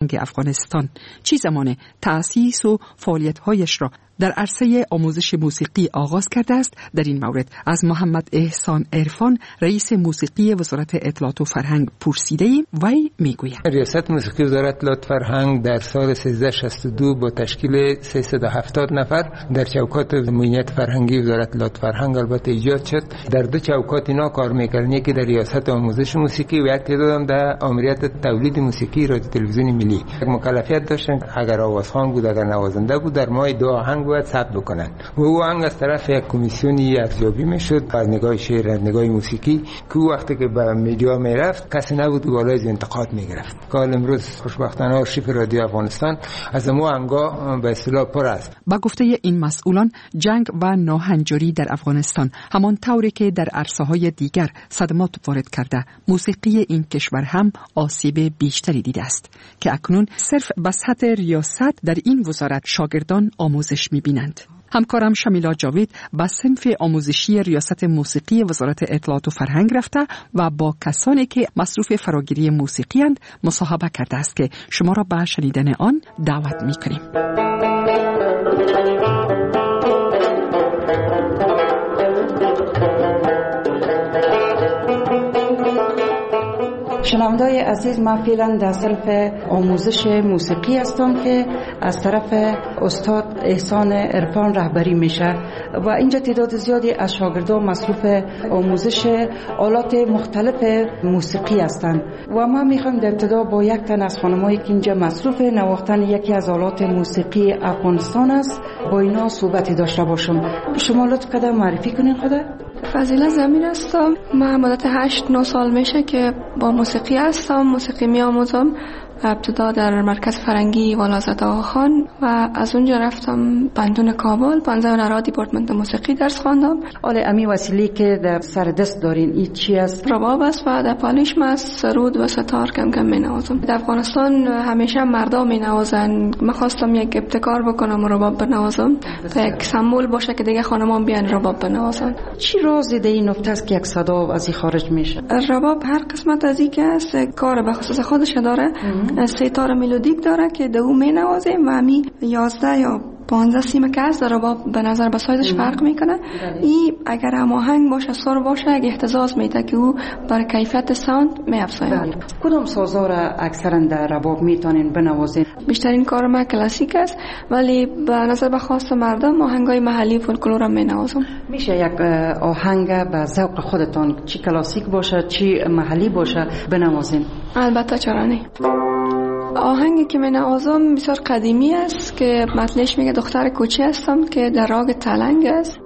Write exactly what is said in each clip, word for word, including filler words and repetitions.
فرهنگ افغانستان چه زمان تأسیس و فعالیت‌هایش را در عرصه آموزش موسیقی آغاز کرده است، در این مورد از محمد احسان عرفان رئیس موسیقی وزارت اطلاعات و فرهنگ پرسیده ایم. وی میگوید ریاست موسیقی وزارت اطلاعات و فرهنگ در سال سیزده شصت و دو با تشکیل سیصد و هفتاد نفر در چوکات معینیت فرهنگی وزارت اطلاعات و فرهنگ البته ایجاد شد. در دو چوکات اینا کار می‌کردن، یکی در ریاست آموزش موسیقی و یک تعدادم در آمریت تولید موسیقی رادیو تلویزیون ملی. مکلفیت داشتن اگر آوازخوان بود، اگر نوازنده بود، در ماه دو آهنگ باید ثبت بکنن و او آهنگ از طرف یک کمیسیونی ارزیابی میشد از نگاه شعر، از نگاه موسیقی، که وقتی که به میدیا میرفت کسی نبود که بالای انتقاد میگرفت. حال امروز خوشبختانه آرشیف رادیو افغانستان از مو آهنگا به اصطلاح پر است. با گفته این مسئولان، جنگ و ناهنجاری در افغانستان همان طوری که در عرصه‌های دیگر صدمات وارد کرده، موسیقی این کشور هم آسیب بیشتری دیده است که اکنون صرف به سطح ریاست در این وزارت شاگردان آموزش می‌بینند. همکارم شمیلا جاوید به صنف آموزشی ریاست موسیقی وزارت اطلاعات و فرهنگ رفته و با کسانی که مصروف فراگیری موسیقی اند مصاحبه کرده است که شما را به شنیدن آن دعوت می‌کنیم. شنوندای عزیز، من فعلا در صنف آموزش موسیقی هستم که از طرف استاد احسان عرفان رهبری میشه و اینجا تعداد زیادی از شاگردان مصروف آموزش آلات مختلف موسیقی هستند و من میخوام در ابتدا با یک تن از خانمایی که اینجا مصروف نواختن یکی از آلات موسیقی افغانستان است با اینا صحبتی داشته باشم. شما لطف کنید معرفی کنین خدا. فضیله زمین هستم. من مدت هشت نه سال میشه که با موسیقی هستم، موسیقی می آموزم. ابتدا در مرکز فرنگی والازاده آخان و از اونجا رفتم بندون کابل، پانزده نرا دیپارتمنت موسیقی درس خواندم. آله امی وسیله که در سر دست دارین این چی است؟ رباب است و در پالیش است، سرود و ستار کم کم می نوازم. در افغانستان همیشه مردا می نوازن. من خواستم یک ابتکار بکنم و رباب بنوازم تا یک سمبل باشه که دیگه خانمان بیان رباب بنوازن. چی رازی در این نکته است که یک صدا از این خارج میشه؟ رباب هر قسمت از این که است کار به خصوص خودش داره. ستاره ملودیک داره که دو می نوازیم و همی یازده یا پانزده سیم که از رباب به نظر به سایزش فرق میکنه. این اگر هماهنگ باشه، سر باشه، اگه اهتزاز میده که او برای کیفیت ساوند می افزاید. کدام سازا را اکثرا در رباب میتونین بنوازین؟ بیشترین کار ما کلاسیک است ولی به نظر به خواست مردم آهنگای محلی فولکلور هم می نوازم. میشه یک آهنگ به ذوق خودتون، چی کلاسیک باشه چی محلی باشه، بنوازین؟ البته چرا نه. آهنگی که من نوازم بسیار قدیمی است که متنش میگه دختر کوچه هستم که در راگ تلنگ است.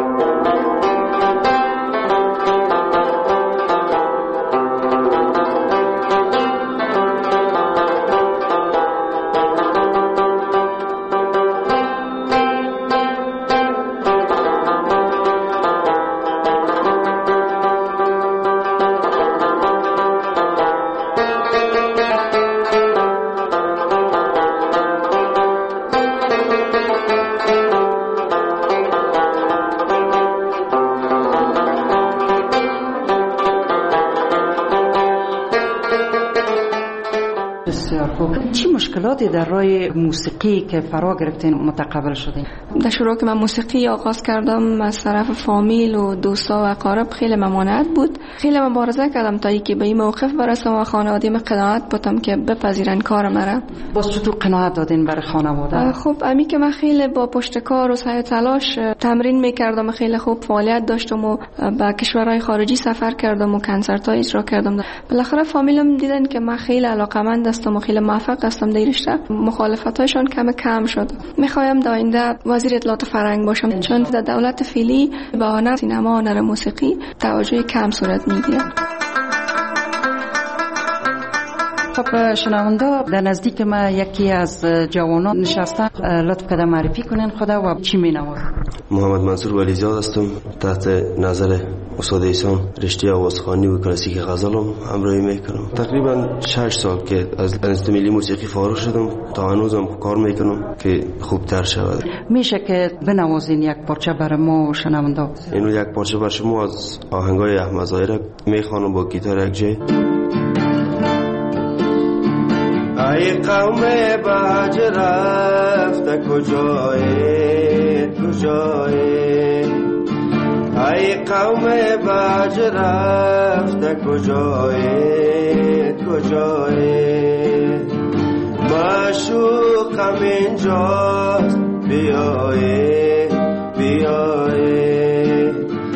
چی مشکلاتی در راه موسیقی که فرا گرفتین متقبل شدین؟ در شروع که من موسیقی آغاز کردم از طرف فامیل و دوستا و اقارب خیلی ممانعت بود. خیلی مبارزه کردم تا اینکه به این موقف برسم و خانواده من قناعت بودم که بپذیرن کار مرا. باز چطور قناعت دادین برای خانواده؟ خب امی که من خیلی با پشت کار و سعی و تلاش تمرین میکردم، خیلی خوب فعالیت داشتم و به کشورهای خارجی سفر کردم و کنسرت‌های اجرا کردم. بالاخره فامیلم دیدن که من خیلی علاقه‌مند هستم و خیلی موفق هستم در رشته. مخالفت‌هایشان کم کم شد. می‌خوایم در آینده وزیر اطلاعات فرهنگ باشم چون در دولت فعلی به هنر سینما و هنر موسیقی توجه کم صورت می‌گیره. خب شنونده در نزدیک ما یکی از جوانان نشسته، لطف کنید معرفی کنین خدا و چی می‌نوازید؟ محمد منصور ولیزاد هستم. تحت نظر استاد احسان رشته آوازخوانی و کلاسیک غزلم همراهی میکنم. تقریبا شش سال که از انستیتوت ملی موسیقی فارغ شدم تا هنوزم کار میکنم که خوبتر شود. میشه که بنوازین یک پارچه برای ما شنونده؟ اینو یک پارچه برای شما از آهنگای احمد ظاهر میخوانم با گیتار یک جای. ای قوم بهج رفته کجایی کجایی ای قوم بهج رفته کجایی کجایی معشوقم اینجاست بیایی بیایی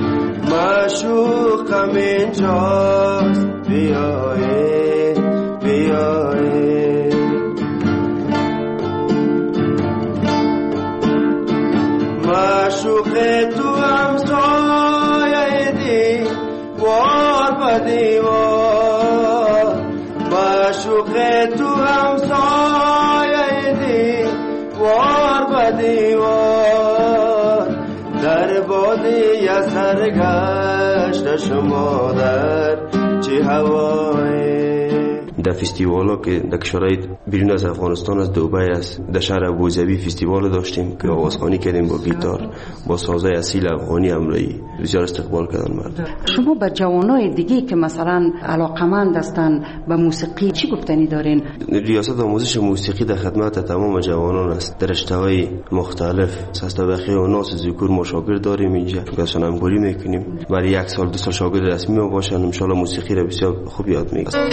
معشوقم اینجاست بیایی بیایی معشوق تو همسایه دی وار بدیوار معشوق تو همسایه دی وار بدیوار در بادی از سرگشت شما در چه هوایی. در فستیوالا که در کشورهای بیرون از افغانستان از دوبی است در شهر ابوظبی فستیوال داشتیم که آوازخوانی کردیم با گیتار با سازهای اصیل افغانی امرویی بسیار استقبال کردن مردم. شما به جوانای دیگه که مثلا علاقمند هستن به موسیقی چی گفتنی دارین؟ ریاست آموزش موسیقی در خدمت تمام جوانان است در رشته‌های مختلف از طبقه اوناس ذکور ما شاگرد داریم اینجا که سنمگوری میکنیم برای یک سال دو سال شاگرد رسمی ما باشن ان شاء الله موسیقی را بسیار خوب یاد میگیرن.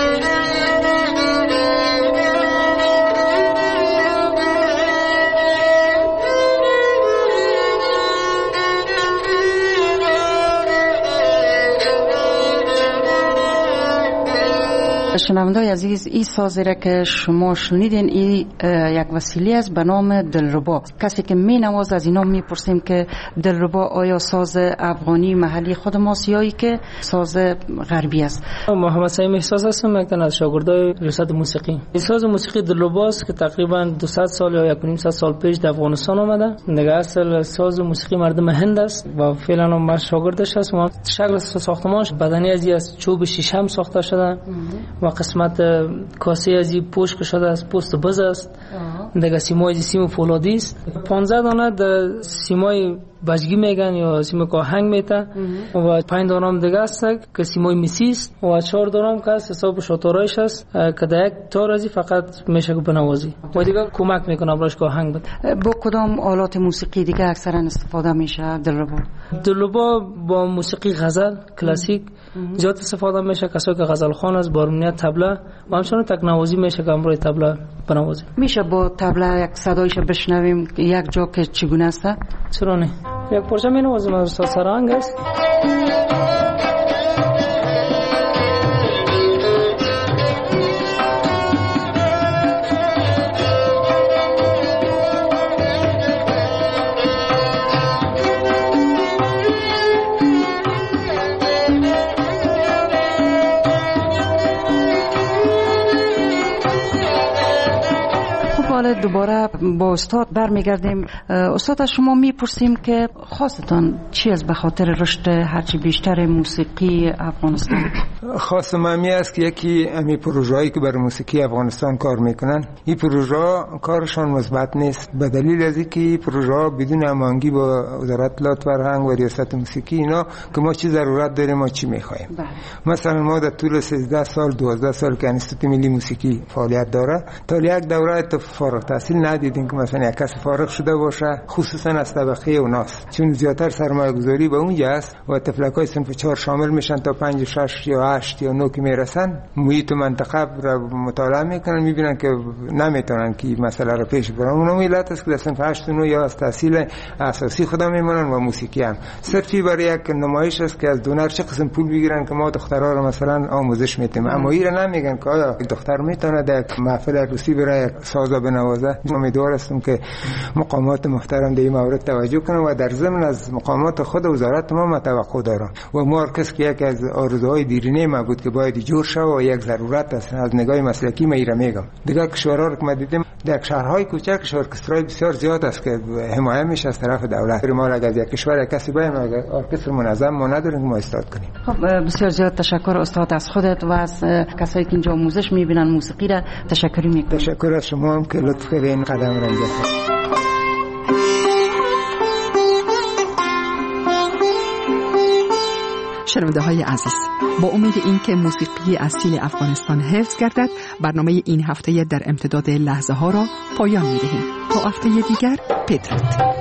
شنوندای عزیز این سازی را که شما شنیدین این یک وسیله است به نام دلربا. کسی که می نواز از اینا می پرسیم که دلربا آیا ساز افغانی محلی خود ماست یا ای که ساز غربی است؟ محمد سعیم احساس هستم یک تن از شاگردای ریاست موسیقی. این ساز موسیقی دلربا است که تقریبا دویست سال یا یک و نیم سال پیش در افغانستان آمده. دیگه اصل ساز موسیقی مردم هند است و فعلا ما شاگردش است. ما شکل ساختمانش بدنی از از چوب شیشم ساخته شده و قسمت کاسه از این پشت شده از پوست بز است. دیگه سیمای سیم فولادی است. پانزده دانه در سیمای بجگی میگن یا سیمای کاهنگ میته و پنج دانه هم دیگه است که سیمای میسی است و چهار دانه هم که حساب شاتورایش است که در یک تار ازی فقط میشه بنوازی و دیگه کمک میکنه براش کاهنگ بده. با کدام آلات موسیقی دیگه اکثرا استفاده میشه دلربا؟ دلربا با موسیقی غزل کلاسیک زیاد استفاده میشه. کسایی که غزل خوان است بارونیه تبله و همچنین تکنوازی میشه که امروی تبله بنوازی. میشه با تبله یک صدایش بشنویم یک جا که چگونه است؟ چرا نه؟ یک پرچه می نوازیم از استاد سرهنگ است. دوباره با استاد برمیگردیم. استاد از شما میپرسیم که خواستان چی است به خاطر رشد هرچی بیشتر موسیقی افغانستان؟ خواستم همی است که یکی امی پروژه‌ای که برای موسیقی افغانستان کار میکنن این پروژه کارشان مثبت نیست به دلیل از اینکه پروژه بدون هماهنگی با وزارت اطلاعات فرهنگ و ریاست موسیقی اینا که ما چی ضرورت داریم ما چی میخوایم. مثلا ما در طول سیزده سال دوازده سال که انستیتوت ملی موسیقی فعالیت داره تا یک دوره فارغ التحصیل ندیدیم که مثلا یک کس فارغ شده باشه خصوصا از طبقه اوناست چون زیادتر سرمایه گذاری به اونجا است و تفلکای صنف چهار شامل میشن تا پنج و شش یا هشت یا نه که میرسن محیط منطقه را مطالعه میکنن میبینن که نمیتونن که مسئله را پیش ببرن. اون علت است که در صنف هشت و نه یا از تحصیل اساسی خدا میمونن و موسیقی هم صرفی برای یک نمایش است که از دونر چه قسم پول بگیرن که ما دخترها را مثلا آموزش میدیم اما اینا نمیگن که آیا دختر میتونه در محفل عروسی برای ساز بنوازه. امیدوار هستم که مقامات محترم در این مورد توجه کنن و در ضمن از مقامات خود وزارت ما توقع دارم و ما ارکس که یک از آرزوهای دیرینه ما بود که باید جور شود و یک ضرورت است از نگاه مسلکی ما ایرا میگم. دیگه کشورها رو که ما دیدیم در شهرهای کوچک ارکسترای بسیار زیاد است که حمایت میشه از طرف دولت. ما اگر از یک کشور کسی باید ارکستر منظم ما نداریم که ما استاد کنیم. خب بسیار زیاد تشکر استاد از خودت و از کسایی که اینجا آموزش میبینن موسیقی را تشکر میکنم. تشکر از شما هم که لطف کردین قدم را انداختید. شنونده های عزیز، با امید اینکه موسیقی اصیل افغانستان حفظ گردد، برنامه این هفته در امتداد لحظه ها را پایان می دهیم. تا هفته دیگر، پترت.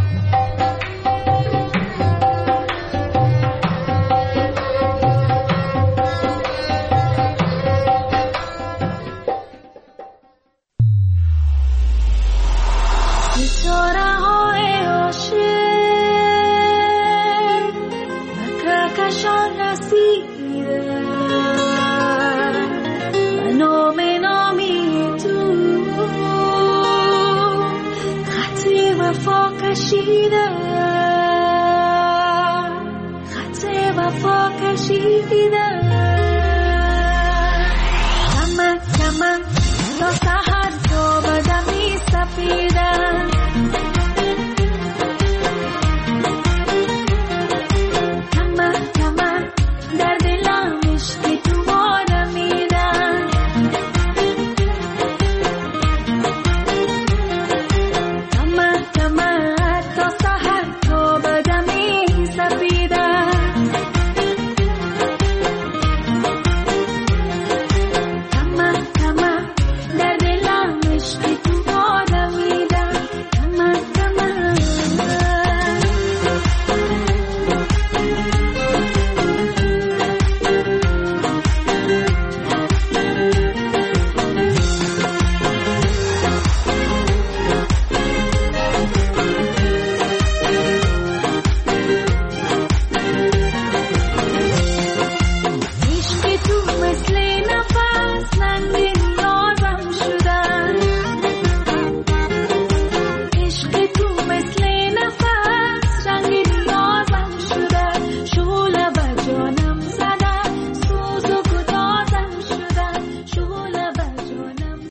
کشیده خط وفا کشیده کمن کمن